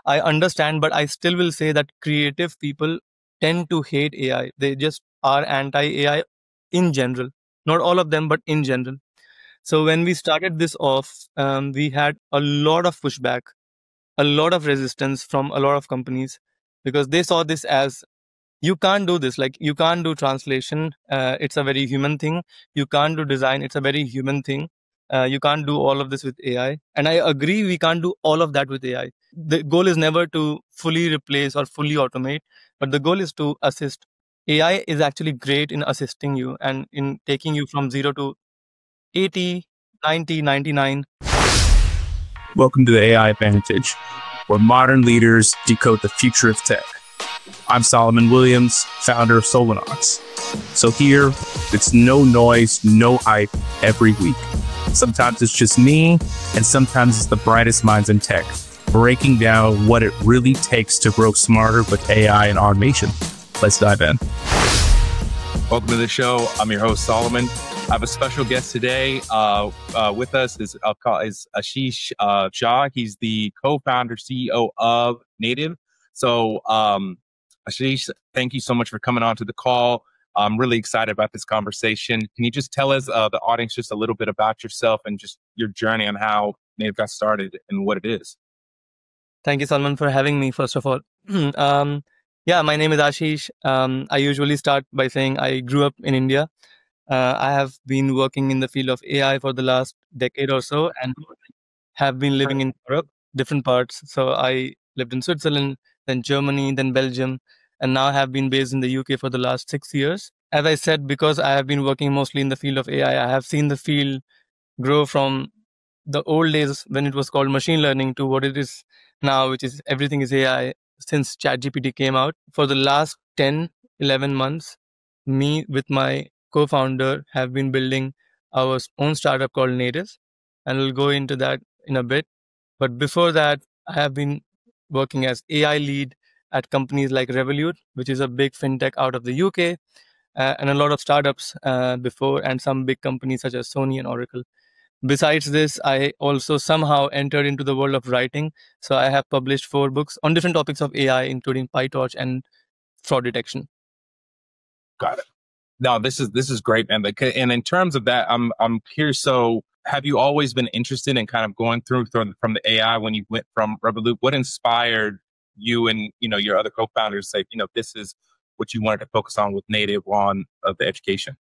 I understand, but I still will say that creative people tend to hate AI. They just are anti-AI in general. Not all of them, but in general. So when we started this off, we had a lot of pushback, a lot of resistance from a lot of companies because they saw this as you can't do this. Like you can't do translation. It's a very human thing. You can't do design. It's a very human thing. You can't do all of this with AI. And I agree, we can't do all of that with AI. The goal is never to fully replace or fully automate, but the goal is to assist. AI is actually great in assisting you and in taking you from 0 to 80, 90, 99. Welcome to the AI Advantage, where modern leaders decode the future of tech. I'm Solomon Williams, founder of Solanox. So here, it's no noise, no hype every week. Sometimes it's just me, and sometimes it's the brightest minds in tech, breaking down what it really takes to grow smarter with AI and automation. Let's dive in. Welcome to the show. I'm your host, Solomon. I have a special guest today. With us is Ashish Jha. He's the co-founder, CEO of Native. So, Ashish, thank you so much for coming on to the call. I'm really excited about this conversation. Can you just tell us, the audience, just a little bit about yourself and just your journey on how Native got started and what it is? Thank you, Salman, for having me, first of all. Yeah, my name is Ashish. I usually start by saying I grew up in India. I have been working in the field of AI for the last decade or so and have been living in Europe, different parts. So I lived in Switzerland, then Germany, then Belgium, and now have been based in the UK for the last 6 years. As I said, because I have been working mostly in the field of AI, I have seen the field grow from the old days when it was called machine learning to what it is now, which is everything is AI since ChatGPT came out. For the last 10, 11 months, me with my co-founder have been building our own startup called Native, and we'll go into that in a bit. But before that, I have been working as AI lead at companies like Revolut, which is a big fintech out of the UK, and a lot of startups before, and some big companies such as Sony and Oracle. Besides this, I also somehow entered into the world of writing. So I have published 4 books on different topics of AI, including PyTorch and fraud detection. Got it. No, this is great, man. And in terms of that, I'm curious. So, have you always been interested in kind of going through from the AI when you went from Revolut? What inspired you and your other co-founders to say this is what you wanted to focus on with Native on the education?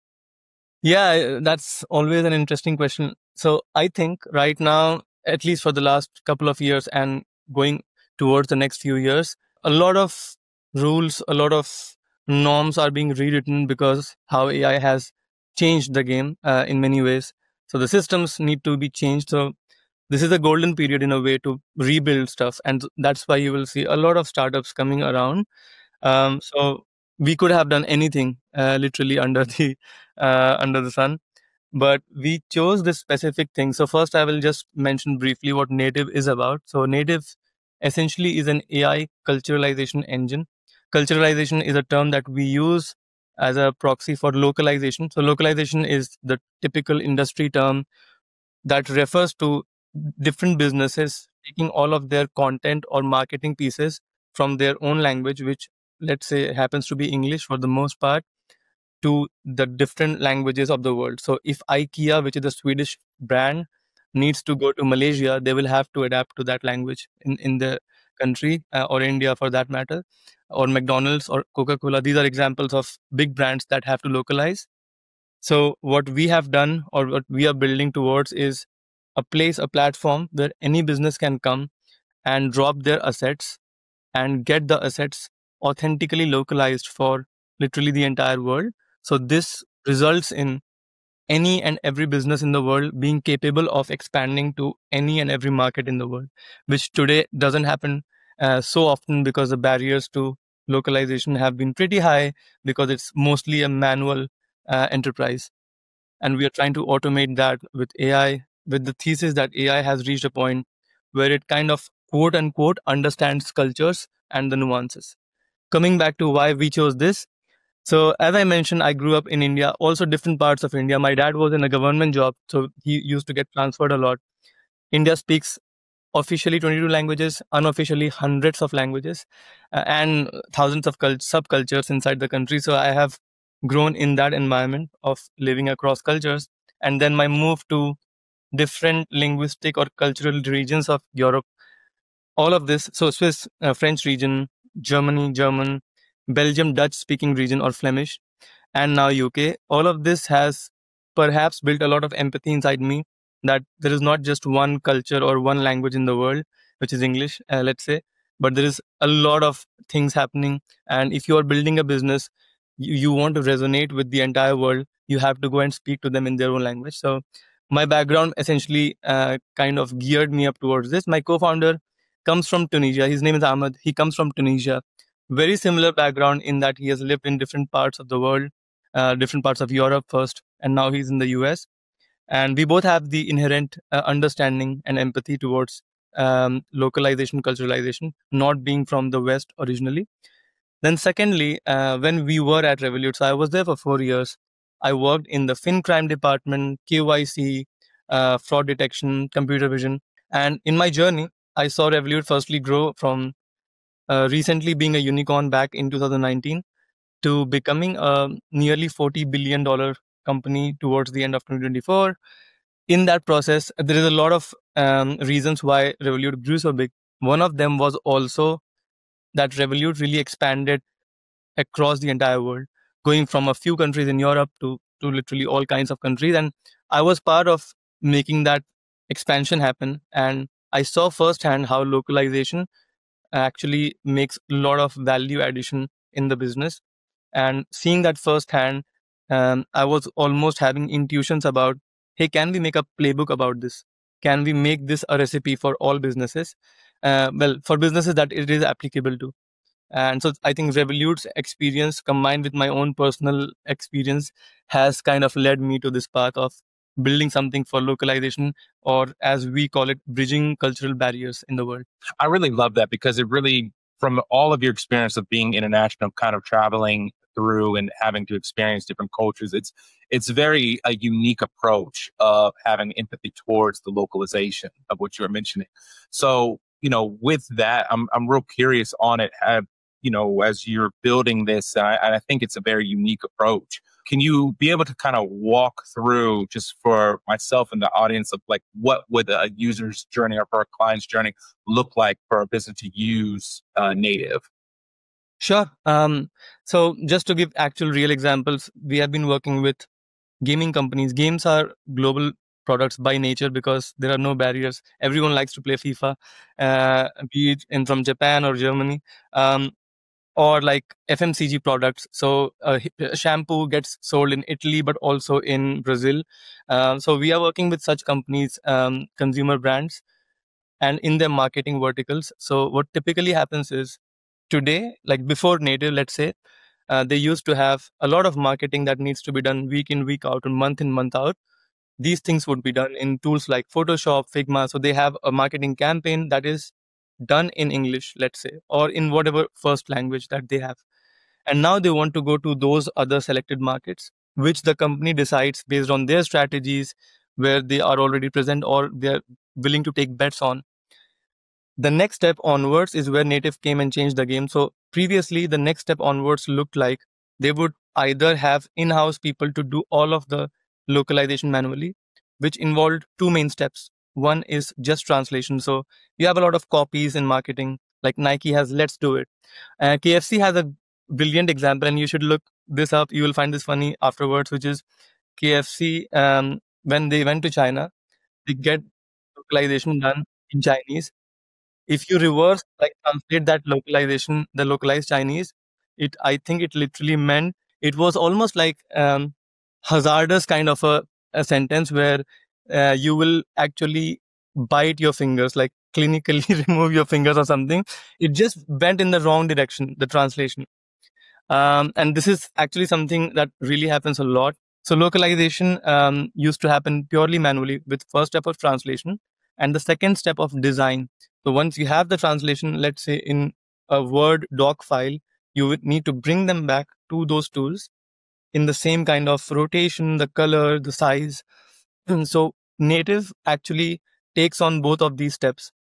Yeah, that's always an interesting question. So I think right now, at least for the last couple of years and going towards the next few years, a lot of rules, a lot of norms are being rewritten because how AI has changed the game in many ways. So the systems need to be changed. So this is a golden period in a way to rebuild stuff. And that's why you will see a lot of startups coming around. So we could have done anything literally under the sun, but we chose this specific thing. So first I will just mention briefly what Native is about. So Native essentially is an AI culturalization engine. Culturalization is a term that we use as a proxy for localization. So localization is the typical industry term that refers to different businesses taking all of their content or marketing pieces from their own language, which let's say happens to be English for the most part, to the different languages of the world. So if IKEA, which is a Swedish brand, needs to go to Malaysia, they will have to adapt to that language in the country, or India for that matter, or McDonald's or Coca-Cola. These are examples of big brands that have to localize. So what we have done or what we are building towards is a place, a platform where any business can come and drop their assets and get the assets authentically localized for literally the entire world. So this results in any and every business in the world being capable of expanding to any and every market in the world, which today doesn't happen so often because the barriers to localization have been pretty high because it's mostly a manual enterprise. And we are trying to automate that with AI, with the thesis that AI has reached a point where it kind of quote unquote understands cultures and the nuances. Coming back to why we chose this. So as I mentioned, I grew up in India, also different parts of India. My dad was in a government job, so he used to get transferred a lot. India speaks officially 22 languages, unofficially hundreds of languages, and thousands of subcultures inside the country. So I have grown in that environment of living across cultures. And then my move to different linguistic or cultural regions of Europe, all of this, so Swiss, French region, Germany, German, Belgium, Dutch speaking region or Flemish, and now UK, all of this has perhaps built a lot of empathy inside me that there is not just one culture or one language in the world, which is English, let's say, but there is a lot of things happening. And if you are building a business, you want to resonate with the entire world, you have to go and speak to them in their own language. So my background essentially kind of geared me up towards this. My co-founder comes from Tunisia. His name is Ahmed. He comes from Tunisia. Very similar background in that he has lived in different parts of the world, different parts of Europe first, and now he's in the US. And we both have the inherent understanding and empathy towards localization, culturalization, not being from the West originally. Then secondly, when we were at Revolut, so I was there for 4 years. I worked in the fin crime department, KYC, fraud detection, computer vision. And in my journey, I saw Revolut firstly grow from recently being a unicorn back in 2019 to becoming a nearly $40 billion company towards the end of 2024. In that process, there is a lot of reasons why Revolut grew so big. One of them was also that Revolut really expanded across the entire world, going from a few countries in Europe to literally all kinds of countries. And I was part of making that expansion happen. And I saw firsthand how localization actually makes a lot of value addition in the business. And seeing that firsthand, I was almost having intuitions about, hey, can we make a playbook about this? Can we make this a recipe for all businesses? Well, for businesses that it is applicable to. And so I think Revolut's experience combined with my own personal experience has kind of led me to this path of building something for localization, or as we call it, bridging cultural barriers in the world. I really love that because it really, from all of your experience of being international, kind of traveling through and having to experience different cultures, it's very a unique approach of having empathy towards the localization of what you're mentioning. So, with that, I'm real curious on it. As you're building this, and I think it's a very unique approach. Can you be able to kind of walk through, just for myself and the audience, of like what would a user's journey or for a client's journey look like for a business to use native? Sure. So just to give actual real examples, we have been working with gaming companies. Games are global products by nature because there are no barriers. Everyone likes to play FIFA, be it from Japan or Germany. Or like FMCG products. So shampoo gets sold in Italy, but also in Brazil. So we are working with such companies, consumer brands, and in their marketing verticals. So what typically happens is today, like before native, let's say, they used to have a lot of marketing that needs to be done week in, week out, and month in, month out. These things would be done in tools like Photoshop, Figma. So they have a marketing campaign that is done in English, let's say, or in whatever first language that they have. And now they want to go to those other selected markets, which the company decides based on their strategies, where they are already present or they're willing to take bets on. The next step onwards is where native came and changed the game. So previously, the next step onwards looked like they would either have in-house people to do all of the localization manually, which involved two main steps. One is just translation. So you have a lot of copies in marketing, like Nike has Let's Do It. KFC has a brilliant example, and you should look this up. You will find this funny afterwards, which is KFC, when they went to China, they get localization done in Chinese. If you reverse, like translate that localization, the localized Chinese, I think it literally meant, it was almost like hazardous kind of a sentence where you will actually bite your fingers, like clinically remove your fingers or something. It just went in the wrong direction, the translation. And this is actually something that really happens a lot. So localization used to happen purely manually with first step of translation and the second step of design. So once you have the translation, let's say in a Word doc file, you would need to bring them back to those tools in the same kind of rotation, the color, the size. So native actually takes on both of these steps.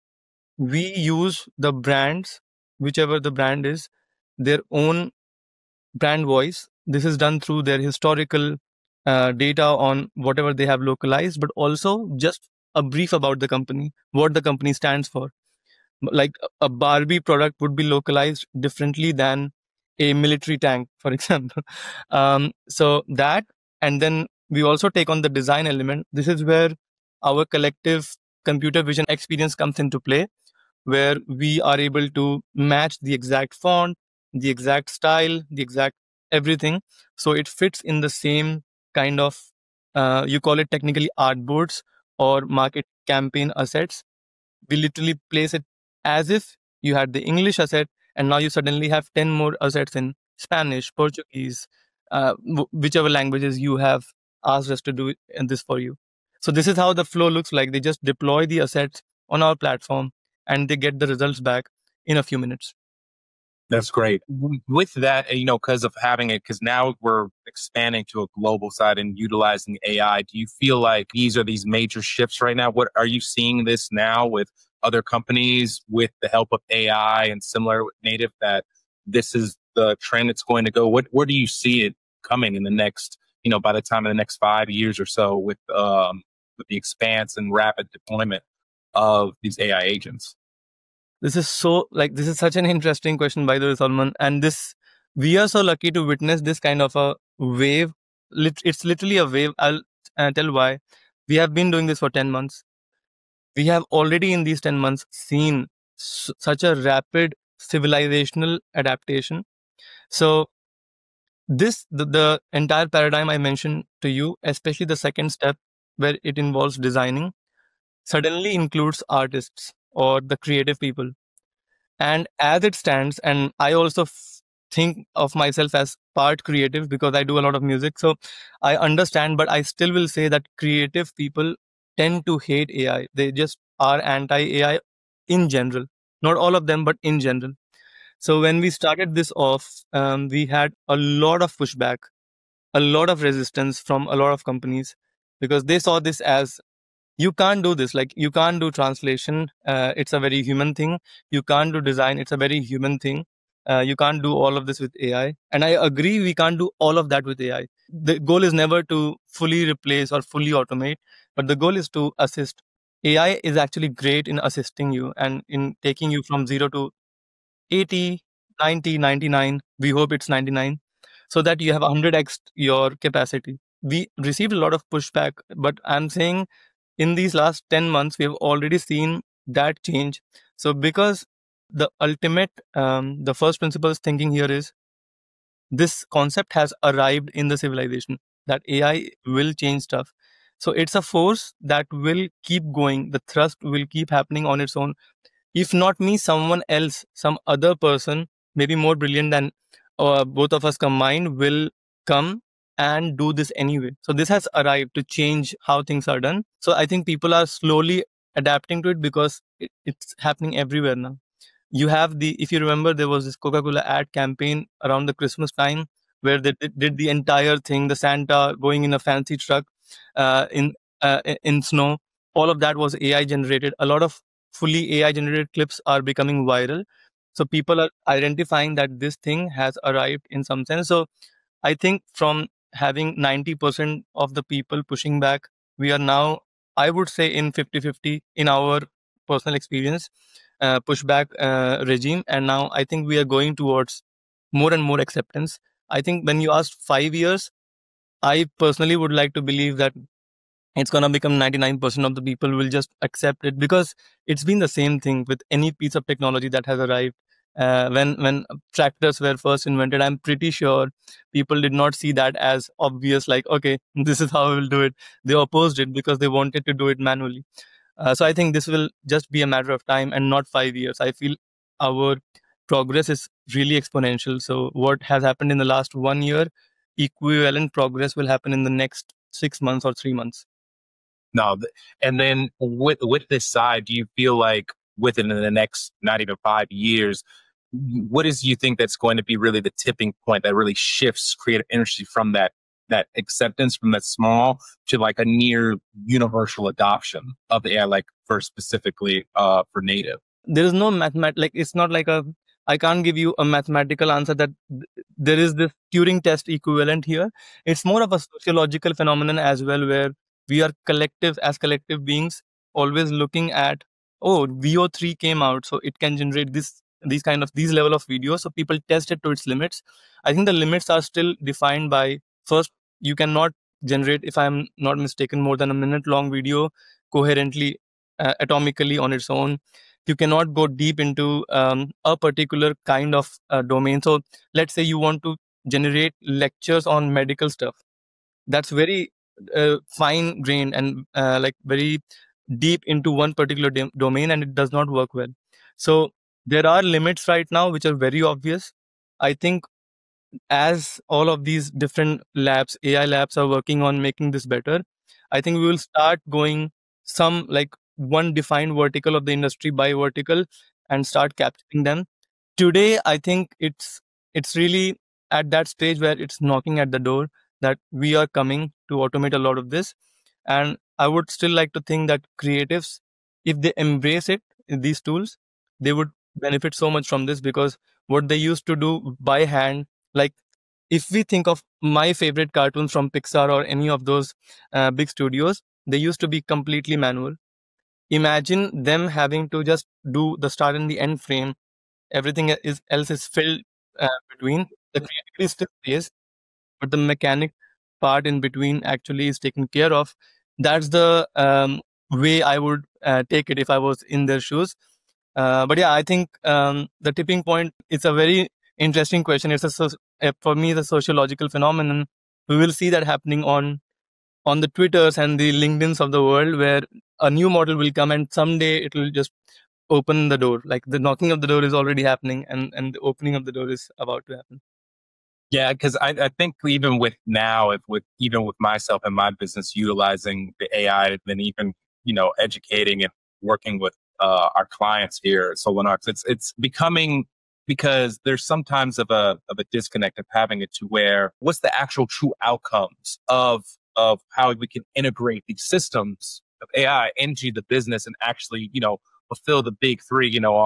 we use the brands, whichever the brand is, their own brand voice. This is done through their historical data on whatever they have localized, but also just a brief about the company, what the company stands for. Like a Barbie product would be localized differently than a military tank, for example. So that, and then we also take on the design element. This is where our collective computer vision experience comes into play, where we are able to match the exact font, the exact style, the exact everything. So it fits in the same kind of, you call it technically artboards or market campaign assets. We literally place it as if you had the English asset, and now you suddenly have 10 more assets in Spanish, Portuguese, whichever languages you have asked us to do this for you. So this is how the flow looks like. They just deploy the assets on our platform and they get the results back in a few minutes. That's great. With that, because of having it, because now we're expanding to a global side and utilizing AI, do you feel like these are these major shifts right now? What are you seeing this now with other companies with the help of AI and similar with native, that this is the trend it's going to go? Where do you see it coming in the next, by the time of the next 5 years or so with the expanse and rapid deployment of these AI agents? This is such an interesting question, by the way, Salman. And we are so lucky to witness this kind of a wave. It's literally a wave. I'll tell why. We have been doing this for 10 months. We have already in these 10 months seen such a rapid civilizational adaptation. So the entire paradigm I mentioned to you, especially the second step where it involves designing, suddenly includes artists or the creative people. And as it stands, and I also think of myself as part creative because I do a lot of music. So I understand, but I still will say that creative people tend to hate AI. They just are anti-AI in general. Not all of them, but in general. So when we started this off, we had a lot of pushback, a lot of resistance from a lot of companies because they saw this as, you can't do this. Like, you can't do translation. It's a very human thing. You can't do design. It's a very human thing. You can't do all of this with AI. And I agree, we can't do all of that with AI. The goal is never to fully replace or fully automate, but the goal is to assist. AI is actually great in assisting you and in taking you from 0 to 80, 90, 99. We hope it's 99 so that you have 100x your capacity. We received a lot of pushback, but I'm saying in these last 10 months, we have already seen that change. So because the ultimate, the first principles thinking here is, this concept has arrived in the civilization that AI will change stuff. So it's a force that will keep going. The thrust will keep happening on its own. If not me, someone else, some other person, maybe more brilliant than both of us combined, will come and do this anyway. So this has arrived to change how things are done. So I think people are slowly adapting to it because it's happening everywhere now. You have if you remember, there was this Coca-Cola ad campaign around the Christmas time where they did the entire thing, the Santa going in a fancy truck in snow. All of that was AI generated. A lot of fully AI generated clips are becoming viral. So people are identifying that this thing has arrived in some sense. So I think from having 90% of the people pushing back, we are now, I would say, in 50-50 in our personal experience, pushback regime. And now I think we are going towards more and more acceptance. I think when you asked 5 years, I personally would like to believe that it's going to become 99% of the people will just accept it, because it's been the same thing with any piece of technology that has arrived. When tractors were first invented, I'm pretty sure people did not see that as obvious, like, okay, this is how we'll do it. They opposed it because they wanted to do it manually. So I think this will just be a matter of time and not 5 years. I feel our progress is really exponential. So what has happened in the last 1 year, equivalent progress will happen in the next 6 months or 3 months. No, and then with this side, do you feel like within the next not even 5 years, what is you think that's going to be really the tipping point that really shifts creative industry from that acceptance, from that small to like a near universal adoption of the AI, like for specifically for native? there is no like it's not like I can't give you a mathematical answer that there is this Turing test equivalent here. It's more of a sociological phenomenon as well, where we are collective beings, always looking at, oh, VO3 came out, so it can generate these level of videos. So people test it to its limits. I think the limits are still defined by, first, you cannot generate, if I'm not mistaken, more than a minute long video coherently, atomically on its own. You cannot go deep into a particular kind of domain. So let's say you want to generate lectures on medical stuff. That's very fine grained and like very deep into one particular domain, and it does not work well. So there are limits right now which are very obvious. I think as all of these different labs, AI labs, are working on making this better, I think we will start going some like one defined vertical of the industry by vertical and start capturing them. Today, I think it's really at that stage where it's knocking at the door, that we are coming to automate a lot of this. And I would still like to think that creatives, if they embrace these tools, they would benefit so much from this, because what they used to do by hand, like if we think of my favorite cartoons from Pixar or any of those big studios, they used to be completely manual. Imagine them having to just do the start and the end frame. Everything else is filled between. The creativity still stays, but the mechanic part in between actually is taken care of. That's the way I would take it if I was in their shoes. But yeah, I think the tipping point is a very interesting question. For me, the sociological phenomenon. We will see that happening on the Twitters and the LinkedIn's of the world, where a new model will come and someday it will just open the door. Like the knocking of the door is already happening, and the opening of the door is about to happen. Yeah, because I think even with now, even with myself and my business utilizing the AI, and even educating and working with our clients here at Solanox, it's becoming, because there's sometimes of a disconnect of having it to where what's the actual true outcomes of how we can integrate these systems of AI into the business and actually fulfill the big three,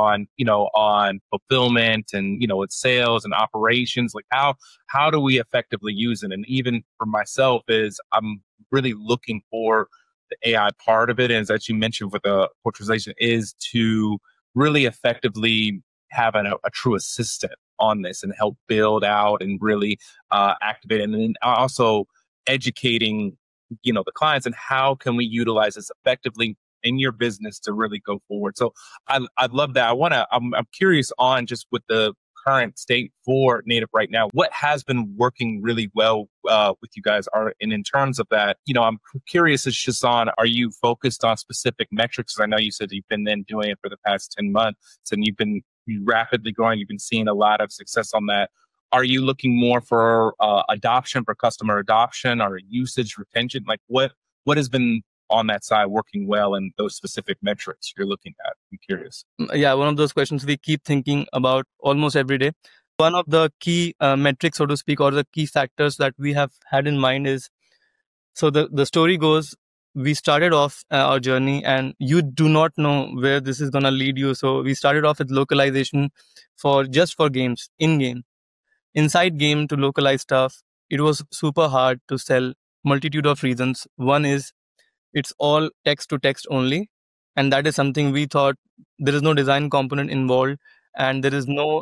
on fulfillment and it's sales and operations. Like how do we effectively use it? And even for myself, is I'm really looking for the AI part of it, and as you mentioned with the portraitization, is to really effectively have a true assistant on this and help build out and really activate, and then also educating the clients and how can we utilize this effectively in your business to really go forward. So I'd love that. I'm curious on just with the current state for Native right now, what has been working really well with you guys and in terms of that, I'm curious as just on, are you focused on specific metrics? I know you said you've been then doing it for the past 10 months and you've been rapidly growing. You've been seeing a lot of success on that. Are you looking more for adoption, for customer adoption, or usage retention? Like what has been on that side working well and those specific metrics you're looking at? I'm curious. Yeah, one of those questions we keep thinking about almost every day. One of the key metrics, so to speak, or the key factors that we have had in mind is, so the story goes, we started off our journey and you do not know where this is going to lead you. So we started off with localization for games, in-game. Inside game, to localize stuff, it was super hard to sell, multitude of reasons. One is it's all text to text only. And that is something we thought there is no design component involved and there is no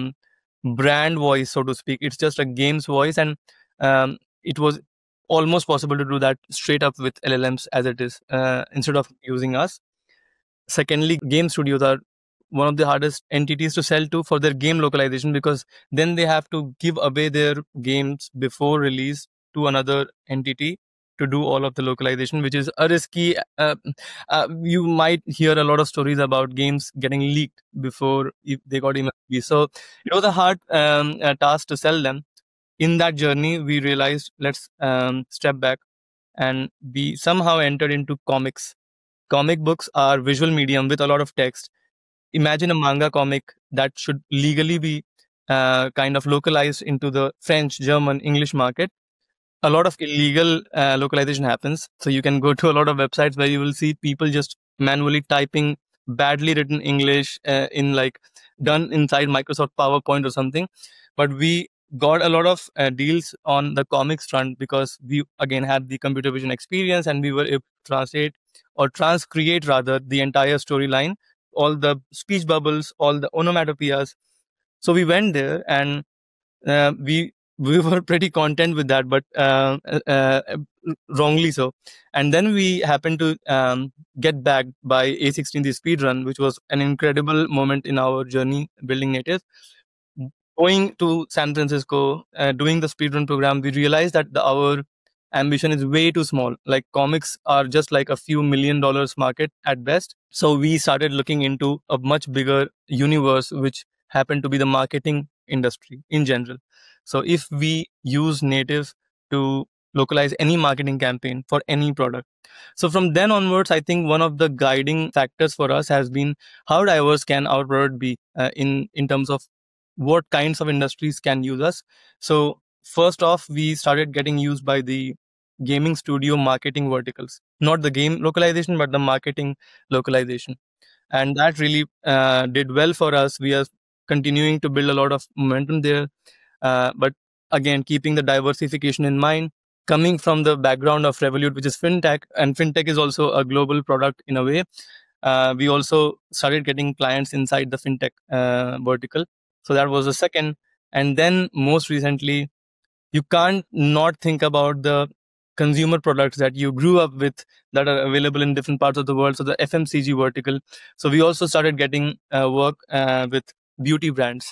brand voice, so to speak. It's just a game's voice. And it was almost possible to do that straight up with LLMs as it is, instead of using us. Secondly, game studios are one of the hardest entities to sell to for their game localization, because then they have to give away their games before release to another entity to do all of the localization, which is a risky. You might hear a lot of stories about games getting leaked before they got even released. So it was a hard task to sell them. In that journey, we realized, let's step back, and we somehow entered into comics. Comic books are visual medium with a lot of text. Imagine a manga comic that should legally be kind of localized into the French, German, English market. A lot of illegal localization happens. So you can go to a lot of websites where you will see people just manually typing badly written English in like done inside Microsoft PowerPoint or something. But we got a lot of deals on the comics front because we again had the computer vision experience, and we were able to translate or transcreate rather the entire storyline, all the speech bubbles, all the onomatopoeias. So we went there, and we were pretty content with that, but wrongly so. And then we happened to get backed by A16Z Speedrun, which was an incredible moment in our journey building native. Going to San Francisco, doing the speedrun program, we realized that our ambition is way too small. Like comics are just like a few $1 million market at best. So we started looking into a much bigger universe, which happened to be the marketing industry in general. So if we use native to localize any marketing campaign for any product. So from then onwards, I think one of the guiding factors for us has been how diverse can our product be in terms of what kinds of industries can use us. So first off, we started getting used by the gaming studio marketing verticals, not the game localization, but the marketing localization. And that really did well for us. We are continuing to build a lot of momentum there. But again, keeping the diversification in mind, coming from the background of Revolut, which is fintech, and fintech is also a global product in a way. We also started getting clients inside the fintech vertical. So that was the second. And then most recently, you can't not think about the consumer products that you grew up with that are available in different parts of the world. So the FMCG vertical. So we also started getting work with beauty brands.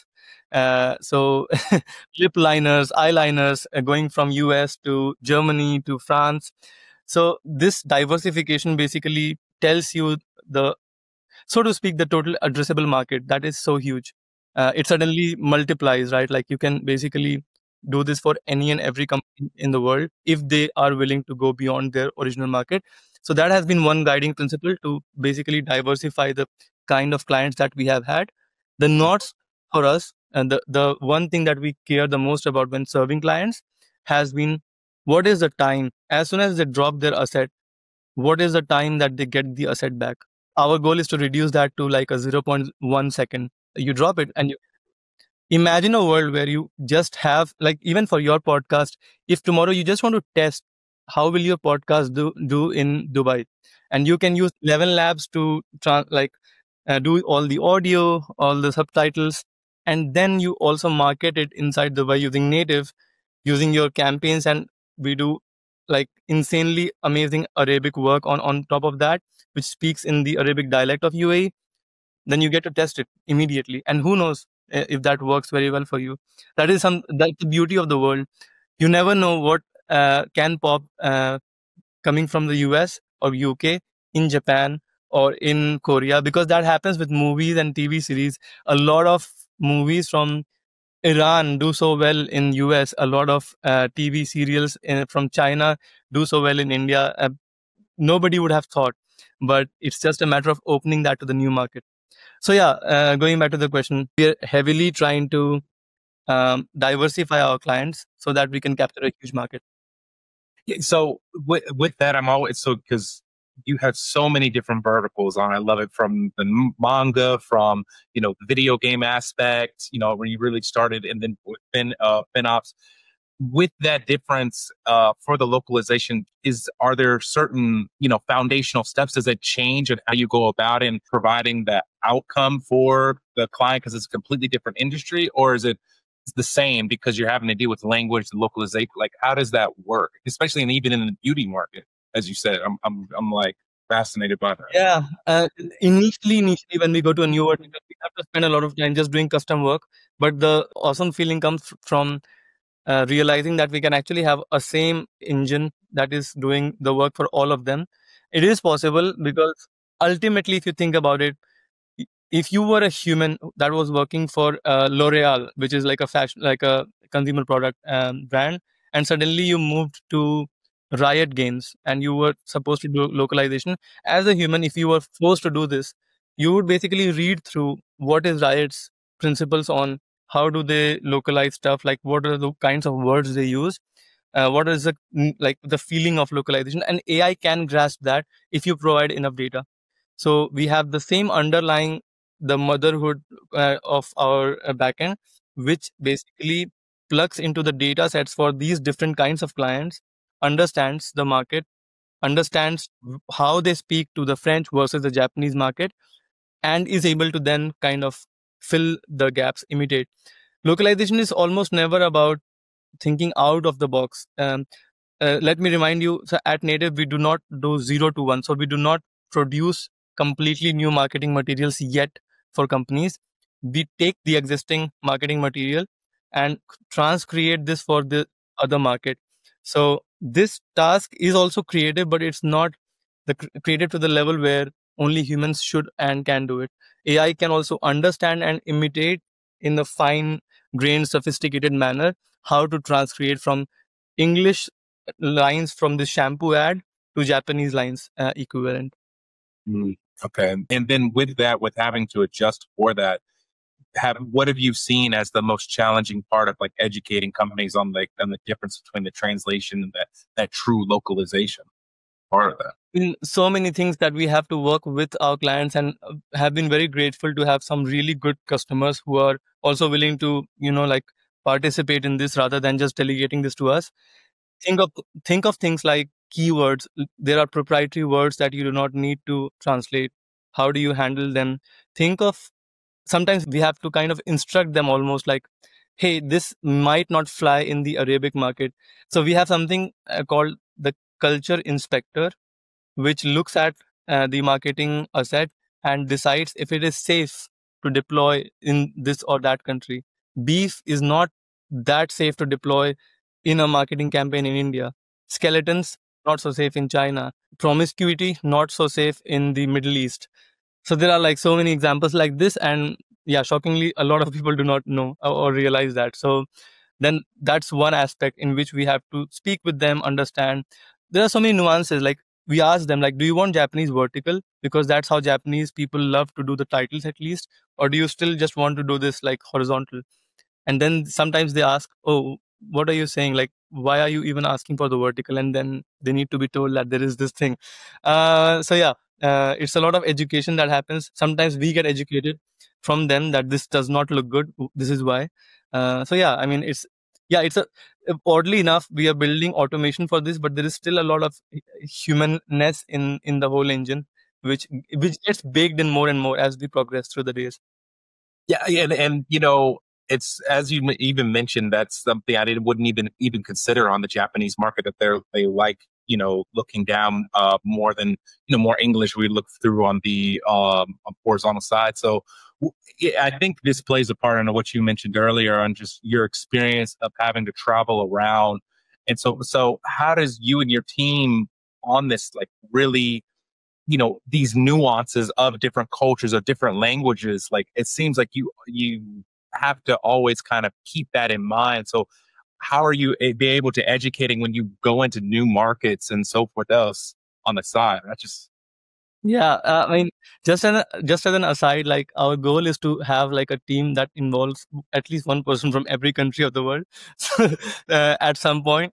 So lip liners, eyeliners, going from US to Germany to France. So this diversification basically tells you the, so to speak, the total addressable market that is so huge. It suddenly multiplies, right? Like you can basically do this for any and every company in the world if they are willing to go beyond their original market. So that has been one guiding principle to basically diversify the kind of clients that we have had. The knots for us, and the one thing that we care the most about when serving clients has been, what is the time as soon as they drop their asset, what is the time that they get the asset back? Our goal is to reduce that to like a zero point 0.1 second. You drop it, and you imagine a world where you just have, like, even for your podcast, if tomorrow you just want to test how will your podcast do in Dubai, and you can use 11 labs to do all the audio, all the subtitles, and then you also market it inside Dubai using native, using your campaigns, and we do like insanely amazing Arabic work on top of that, which speaks in the Arabic dialect of UAE. Then you get to test it immediately, and who knows if that works very well for you. That's the beauty of the world. You never know what can pop coming from the US or UK, in Japan or in Korea, because that happens with movies and TV series. A lot of movies from Iran do so well in US. A lot of TV serials from China do so well in India. Nobody would have thought, but it's just a matter of opening that to the new market. So yeah, going back to the question, we are heavily trying to diversify our clients so that we can capture a huge market. Yeah, so with that, I'm always so because you have so many different verticals on. I love it, from the manga, from the video game aspect, where you really started, and then with FinOps. With that difference for the localization, are there certain foundational steps? Does it change in how you go about in providing the outcome for the client because it's a completely different industry, or is it the same because you're having to deal with language, localization? Like, how does that work, especially even in the beauty market, as you said? I'm like fascinated by that. Yeah, initially when we go to a new vertical, we have to spend a lot of time just doing custom work, but the awesome feeling comes from realizing that we can actually have a same engine that is doing the work for all of them. It is possible because ultimately, if you think about it, if you were a human that was working for L'Oreal, which is like a fashion, like a consumer product brand, and suddenly you moved to Riot Games and you were supposed to do localization, as a human, if you were forced to do this, you would basically read through what is Riot's principles on how do they localize stuff, like what are the kinds of words they use, what is the feeling of localization, and AI can grasp that if you provide enough data. So we have the same underlying, the motherhood of our backend, which basically plugs into the data sets for these different kinds of clients, understands the market, understands how they speak to the French versus the Japanese market, and is able to then kind of fill the gaps, imitate. Localization is almost never about thinking out of the box. Let me remind you, so at Native, we do not do 0 to 1. So we do not produce completely new marketing materials yet for companies. We take the existing marketing material and transcreate this for the other market. So this task is also creative, but it's not the creative to the level where only humans should and can do it. AI can also understand and imitate in a fine grained, sophisticated manner how to transcreate from English lines from the shampoo ad to Japanese lines equivalent. Okay. And then with that, with having to adjust for that, what have you seen as the most challenging part of like educating companies on the difference between the translation and that true localization part of that? In so many things that we have to work with our clients, and have been very grateful to have some really good customers who are also willing to, like participate in this rather than just delegating this to us. Think of things like keywords. There are proprietary words that you do not need to translate. How do you handle them? Think of, sometimes we have to kind of instruct them almost like, hey, this might not fly in the Arabic market. So we have something called the culture inspector, which looks at the marketing asset and decides if it is safe to deploy in this or that country. Beef is not that safe to deploy in a marketing campaign in India. Skeletons, not so safe in China. Promiscuity, not so safe in the Middle East. So there are like so many examples like this. And yeah, shockingly, a lot of people do not know or realize that. So then that's one aspect in which we have to speak with them, understand. There are so many nuances. Like we ask them, like, do you want Japanese vertical? Because that's how Japanese people love to do the titles at least. Or do you still just want to do this like horizontal? And then sometimes they ask, oh, what are you saying? Like, why are you even asking for the vertical? And then they need to be told that there is this thing. So yeah, it's a lot of education that happens. Sometimes we get educated from them that this does not look good. This is why. So yeah, I mean, it's oddly enough, we are building automation for this, but there is still a lot of humanness in the whole engine, which gets baked in more and more as we progress through the days. Yeah, and it's, as you even mentioned, that's something I wouldn't even consider on the Japanese market, that they like looking down more than more English we look through on the horizontal side. So I think this plays a part in what you mentioned earlier on just your experience of having to travel around. And so how does you and your team on this like really these nuances of different cultures, of different languages, like it seems like you have to always kind of keep that in mind. So how are you be able to educating when you go into new markets and so forth else on the side? That's just Yeah, I mean, just as an aside, like our goal is to have like a team that involves at least one person from every country of the world. So, at some point,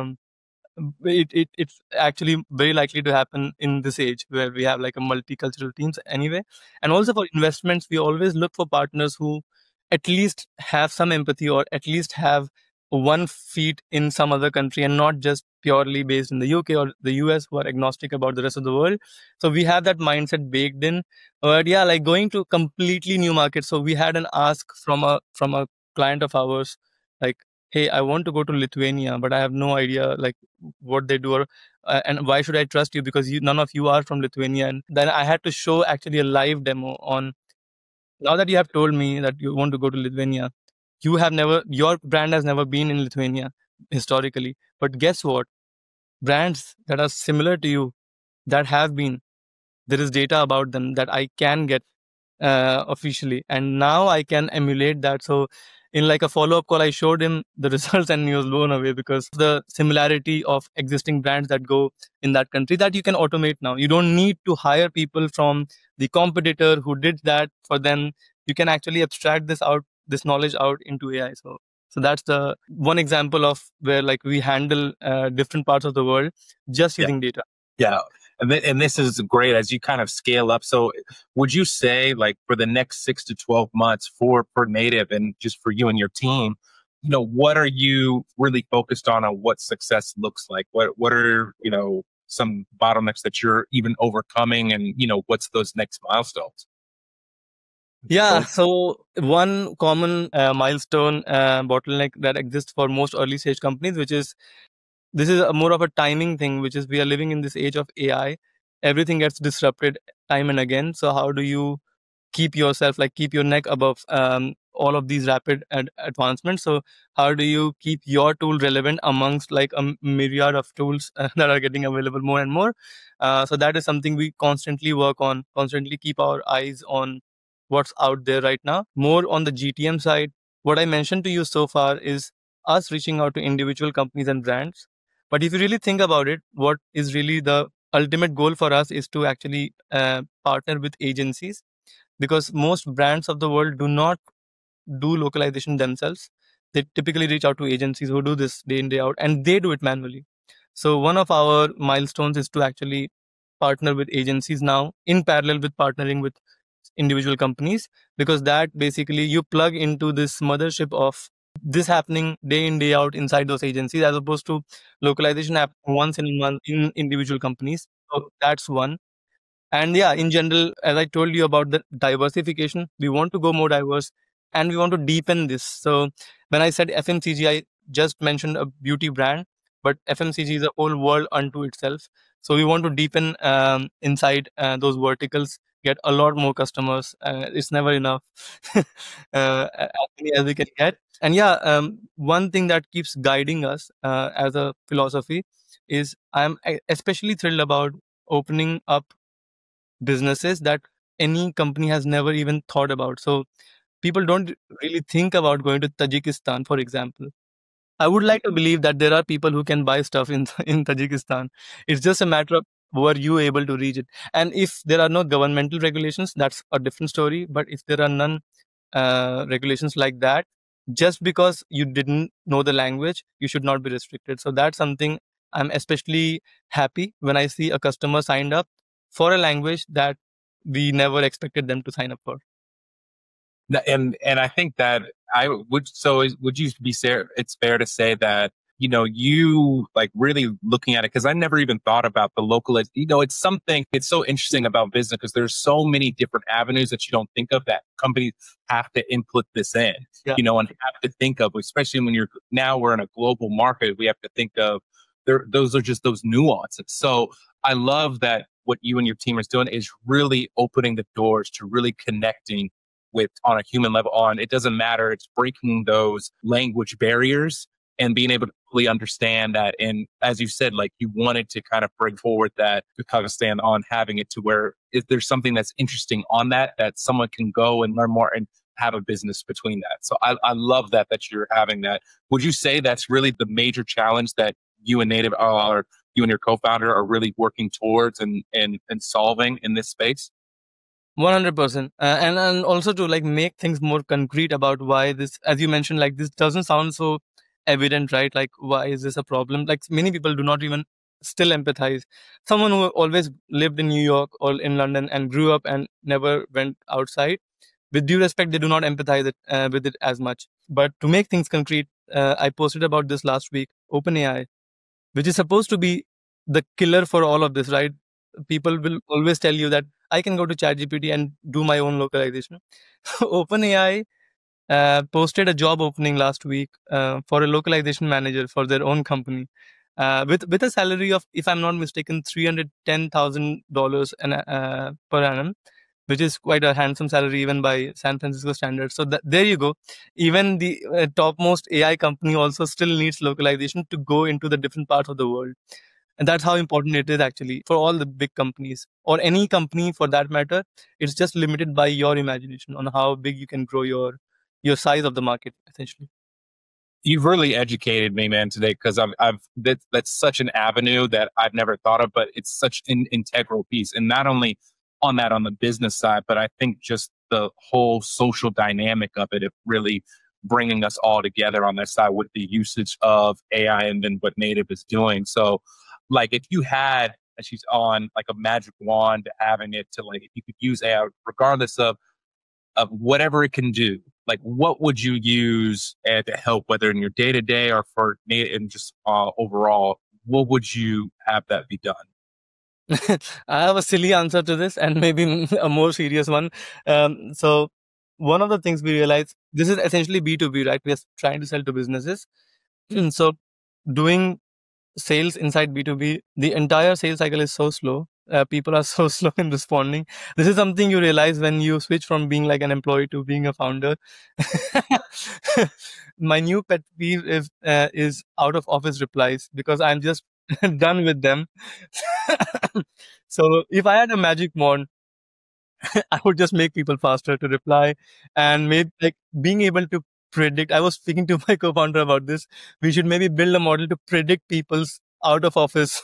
it's actually very likely to happen in this age where we have like a multicultural teams anyway. And also for investments, we always look for partners who at least have some empathy or at least have one feet in some other country and not just purely based in the UK or the US, who are agnostic about the rest of the world. So we have that mindset baked in. But yeah, like going to completely new markets. So we had an ask from a client of ours, like, hey, I want to go to Lithuania, but I have no idea like what they do, or, and why should I trust you, because none of you are from Lithuania. And then I had to show actually a live demo on, now that you have told me that you want to go to Lithuania, your brand has never been in Lithuania historically. But guess what? Brands that are similar to you, that have been, there is data about them that I can get officially, and now I can emulate that. So in like a follow-up call, I showed him the results and he was blown away because of the similarity of existing brands that go in that country that you can automate now. You don't need to hire people from the competitor who did that for them. You can actually abstract this knowledge out into AI. So that's the one example of where like we handle different parts of the world just using data. Yeah. And this is great as you kind of scale up. So would you say like for the next 6 to 12 months for Native and just for you and your team, what are you really focused on what success looks like? What are, some bottlenecks that you're even overcoming and, what's those next milestones? Yeah, so one common milestone bottleneck that exists for most early stage companies, which is this is more of a timing thing, which is we are living in this age of AI. Everything gets disrupted time and again. So how do you keep yourself, like keep your neck above all of these rapid advancements? So how do you keep your tool relevant amongst like a myriad of tools that are getting available more and more? So that is something we constantly work on, constantly keep our eyes on what's out there right now. More on the GTM side, what I mentioned to you so far is us reaching out to individual companies and brands. But if you really think about it, what is really the ultimate goal for us is to actually partner with agencies, because most brands of the world do not do localization themselves. They typically reach out to agencies who do this day in, day out, and they do it manually. So one of our milestones is to actually partner with agencies now in parallel with partnering with individual companies, because that basically you plug into this mothership of this happening day in, day out inside those agencies, as opposed to localization happening once in a month in individual companies. So that's one. And yeah, in general, as I told you about the diversification, we want to go more diverse and we want to deepen this. So when I said FMCG, I just mentioned a beauty brand, but FMCG is a whole world unto itself. So we want to deepen inside those verticals, get a lot more customers. It's never enough, as many as we can get. And yeah, one thing that keeps guiding us as a philosophy is I'm especially thrilled about opening up businesses that any company has never even thought about. So people don't really think about going to Tajikistan, for example. I would like to believe that there are people who can buy stuff in in Tajikistan. It's just a matter of were you able to reach it. And if there are no governmental regulations, that's a different story. But if there are none regulations like that, just because you didn't know the language, you should not be restricted. So that's something I'm especially happy when I see a customer signed up for a language that we never expected them to sign up for. And I think that would you be fair? It's fair to say that you like really looking at it, because I never even thought about the local. It's something. It's so interesting about business because there's so many different avenues that you don't think of that companies have to input this in. Yeah. And have to think of, especially when we're in a global market. We have to think of those are just those nuances. So I love that what you and your team is doing is really opening the doors to really connecting with on a human level. It doesn't matter. It's breaking those language barriers and being able to fully understand that. And as you said, like you wanted to kind of bring forward that to Kazakhstan on having it to where if there's something that's interesting on that someone can go and learn more and have a business between that. So I love that you're having that. Would you say that's really the major challenge that you and Native or you and your co-founder are really working towards and solving in this space? 100%. And also to like make things more concrete about why this, as you mentioned, like this doesn't sound so evident, right? Like, why is this a problem? Like many people do not even still empathize. Someone who always lived in New York or in London and grew up and never went outside, with due respect, they do not empathize with it as much. But to make things concrete, I posted about this last week. OpenAI, which is supposed to be the killer for all of this, right? People will always tell you that I can go to ChatGPT and do my own localization. OpenAI posted a job opening last week for a localization manager for their own company, with a salary of, if I'm not mistaken, $310,000 per annum, which is quite a handsome salary even by San Francisco standards. So there you go. Even the topmost AI company also still needs localization to go into the different parts of the world. And that's how important it is actually for all the big companies or any company for that matter. It's just limited by your imagination on how big you can grow your size of the market, essentially. You've really educated me, man, today, because that's such an avenue that I've never thought of, but it's such an integral piece. And not only on the business side, but I think just the whole social dynamic of it really bringing us all together on that side with the usage of AI and then what Native is doing. So like if you had and she's on like a magic wand, having it to like, if you could use AI regardless of whatever it can do, like what would you use to help, whether in your day to day or for and just overall, what would you have that be done? I have a silly answer to this and maybe a more serious one. So one of the things we realize, this is essentially B2B, right? We are trying to sell to businesses. So doing sales inside B2B, the entire sales cycle is so slow. People are so slow in responding. This is something you realize when you switch from being like an employee to being a founder. My new pet peeve is out of office replies, because I'm just done with them. So if I had a magic wand, I would just make people faster to reply, and maybe like being able to predict. I was speaking to my co-founder about this. We should maybe build a model to predict people's out of office,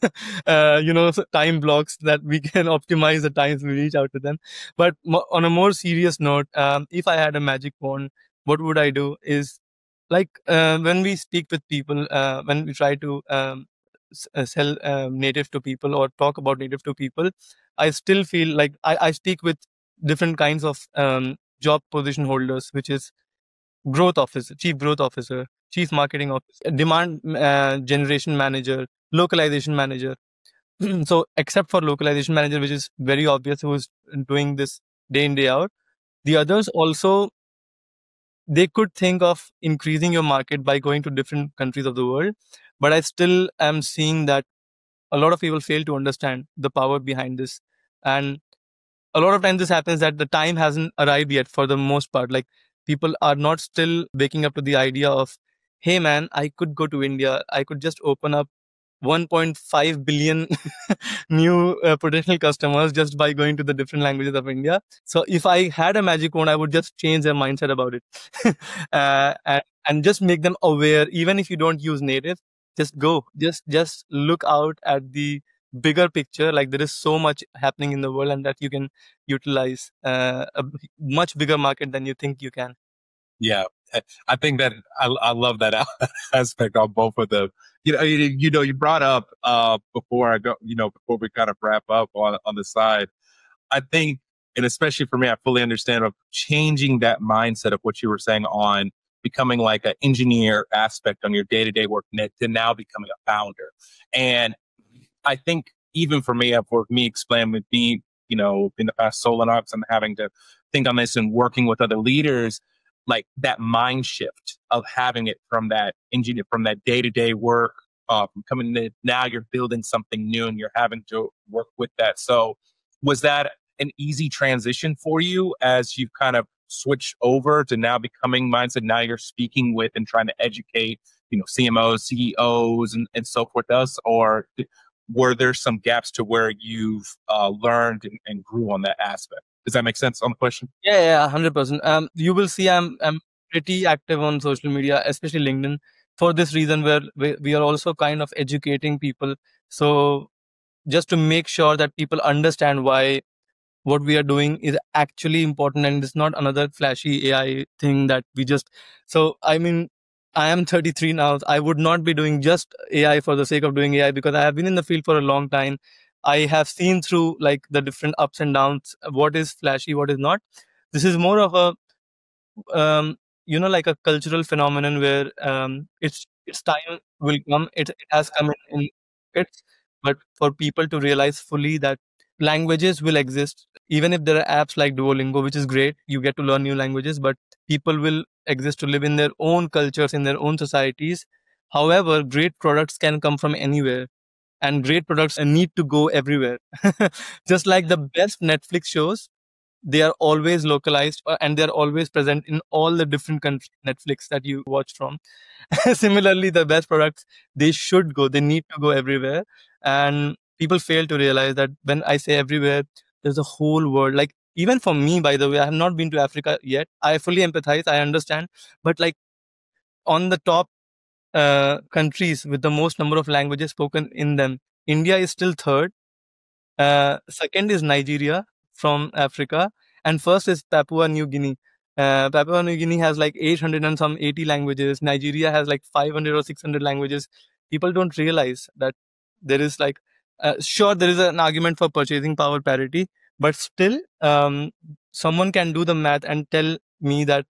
time blocks, that we can optimize the times we reach out to them. But on a more serious note, if I had a magic wand, what would I do is like when we speak with people, when we try to sell native to people or talk about native to people, I still feel like I speak with different kinds of job position holders, which is growth officer, chief growth officer, chief marketing officer, demand generation manager, localization manager. So except for localization manager, which is very obvious, who's doing this day in day out, the others also, they could think of increasing your market by going to different countries of the world. But I still am seeing that a lot of people fail to understand the power behind this. And a lot of times this happens that the time hasn't arrived yet for the most part. Like people are not still waking up to the idea of, hey man, I could go to India. I could just open up 1.5 billion new potential customers just by going to the different languages of India. So if I had a magic wand, I would just change their mindset about it, and just make them aware. Even if you don't use native, just go, just look out at the bigger picture. Like there is so much happening in the world, and that you can utilize a much bigger market than you think you can. Yeah, I think that I love that aspect on both of them. You brought up before I go, before we kind of wrap up on the side. I think, and especially for me, I fully understand of changing that mindset of what you were saying on becoming like an engineer aspect on your day to day work to now becoming a founder. And I think even for me, for me explaining with me, in the past Solanox, I'm having to think on this and working with other leaders, like that mind shift of having it from that engineer, from that day to day work, coming to now you're building something new and you're having to work with that. So was that an easy transition for you as you've kind of switched over to now becoming mindset? Now you're speaking with and trying to educate, CMOs, CEOs, and so forth else, or were there some gaps to where you've learned and grew on that aspect? Does that make sense on the question? Yeah, 100%. You will see I'm pretty active on social media, especially LinkedIn, for this reason, where we are also kind of educating people. So just to make sure that people understand why what we are doing is actually important, and it's not another flashy AI thing that we just. So I mean, I am 33 now. I would not be doing just AI for the sake of doing AI, because I have been in the field for a long time. I have seen through like the different ups and downs, what is flashy, what is not. This is more of a, like a cultural phenomenon where its time will come. It has come in pockets, but for people to realize fully that languages will exist, even if there are apps like Duolingo, which is great, you get to learn new languages, but people will exist to live in their own cultures, in their own societies. However, great products can come from anywhere, and great products need to go everywhere. Just like the best Netflix shows, they are always localized, and they're always present in all the different countries Netflix that you watch from. Similarly, the best products, they need to go everywhere. And people fail to realize that when I say everywhere, there's a whole world. Like even for me, by the way, I have not been to Africa yet. I fully empathize, I understand, but like on the top countries with the most number of languages spoken in them, India is still third. Second is Nigeria from Africa, and first is Papua New Guinea. Papua New Guinea has like 800 and some 80 languages. Nigeria has like 500 or 600 languages. People don't realize that there is like Sure, there is an argument for purchasing power parity, but still, someone can do the math and tell me that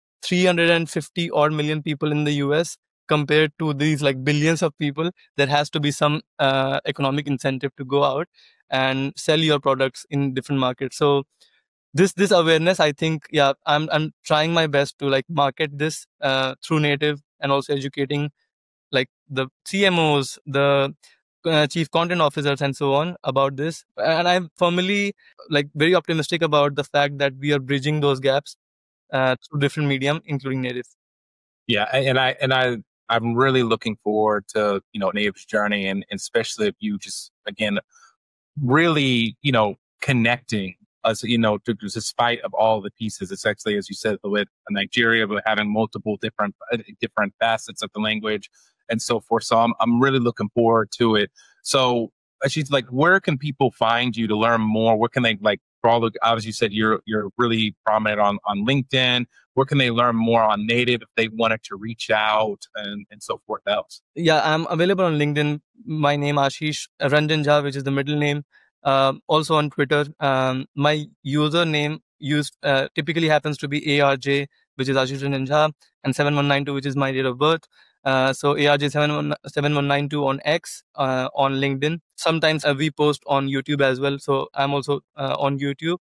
350 odd million people in the US compared to these like billions of people, there has to be some economic incentive to go out and sell your products in different markets. So this awareness, I think, yeah, I'm trying my best to like market this through Native, and also educating like the CMOs, the chief content officers, and so on about this. And I'm firmly like very optimistic about the fact that we are bridging those gaps through different medium, including Native. Yeah, I'm really looking forward to Native's journey, and especially if you just again really connecting us, despite of all the pieces. It's actually, as you said, with Nigeria, but having multiple different facets of the language and so forth. So I'm really looking forward to it. So she's like, where can people find you to learn more? Where can they follow? Obviously, you said you're really prominent on LinkedIn. Where can they learn more on Native if they wanted to reach out and so forth else? Yeah, I'm available on LinkedIn. My name Ashish Ranjan Jha, which is the middle name. Also on Twitter. My username typically happens to be ARJ, which is Ashish Ranjan Jha, and 7192, which is my date of birth. So ARJ7192 on X, on LinkedIn. Sometimes we post on YouTube as well. So I'm also on YouTube,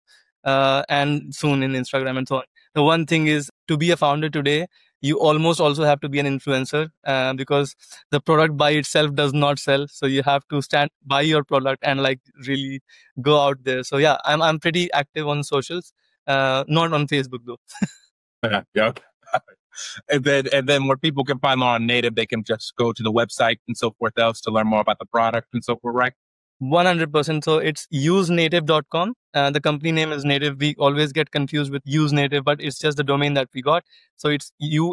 and soon in Instagram and so on. The one thing is, to be a founder today, you almost also have to be an influencer, because the product by itself does not sell. So you have to stand by your product and like really go out there. So yeah, I'm pretty active on socials, not on Facebook though. Yeah. And then where people can find more on Native, they can just go to the website and so forth else to learn more about the product and so forth, right? 100%. So it's usenative.com. The company name is Native. We always get confused with Use Native, but it's just the domain that we got. So it's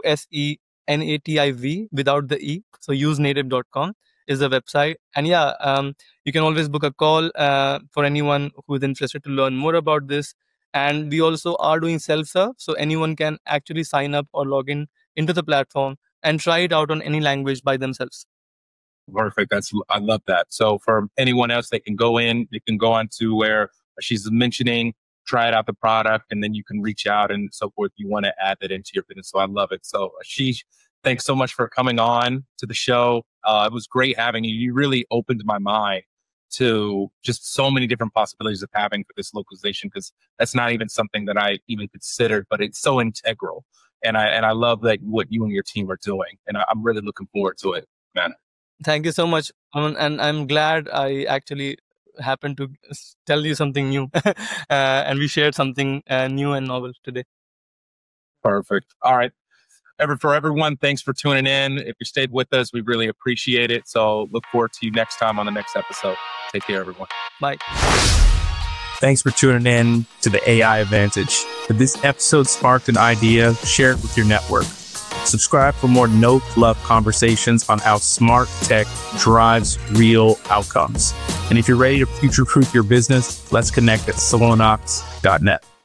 USENATIV without the E. So usenative.com is the website. And yeah, you can always book a call for anyone who is interested to learn more about this. And we also are doing self-serve. So anyone can actually sign up or log into the platform and try it out on any language by themselves. Perfect. I love that. So for anyone else, they can go on to where she's mentioning, try it out the product, and then you can reach out and so forth. You want to add that into your business. So I love it. So Ashish, thanks so much for coming on to the show. It was great having you. You really opened my mind to just so many different possibilities of having for this localization, because that's not even something that I even considered, but it's so integral. And I love that what you and your team are doing. And I'm really looking forward to it, man. Thank you so much. And I'm glad I actually happened to tell you something new and we shared something new and novel today. Perfect. All right. For everyone, thanks for tuning in. If you stayed with us, we really appreciate it. So look forward to you next time on the next episode. Take care, everyone. Bye. Thanks for tuning in to the AI Advantage. If this episode sparked an idea, share it with your network. Subscribe for more no-fluff conversations on how smart tech drives real outcomes. And if you're ready to future-proof your business, let's connect at Solonox.net.